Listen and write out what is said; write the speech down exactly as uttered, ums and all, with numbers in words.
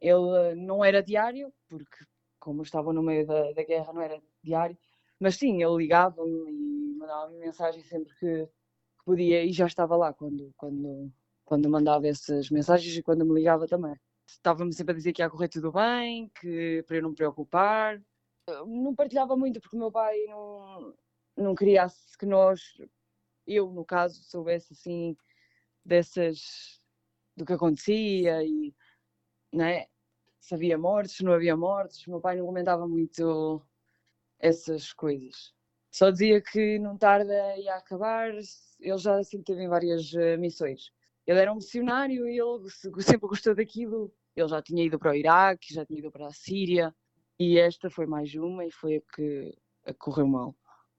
Ele não era diário, porque como estavam no meio da, da guerra não era diário, mas sim, ele ligava-me e mandava-me mensagem sempre que, que podia e já estava lá quando, quando, quando mandava essas mensagens e quando me ligava também. Estava-me sempre a dizer que ia correr tudo bem, que para eu não me preocupar. Eu não partilhava muito porque o meu pai não, não queria que nós, eu no caso, soubesse assim dessas do que acontecia e, né, se havia mortes, se não havia mortes. O meu pai não comentava muito essas coisas. Só dizia que não tarda ia acabar. Ele já sempre teve em várias uh, missões. Ele era um missionário e ele sempre gostou daquilo. Ele já tinha ido para o Iraque, já tinha ido para a Síria e esta foi mais uma e foi a que, a que correu mal.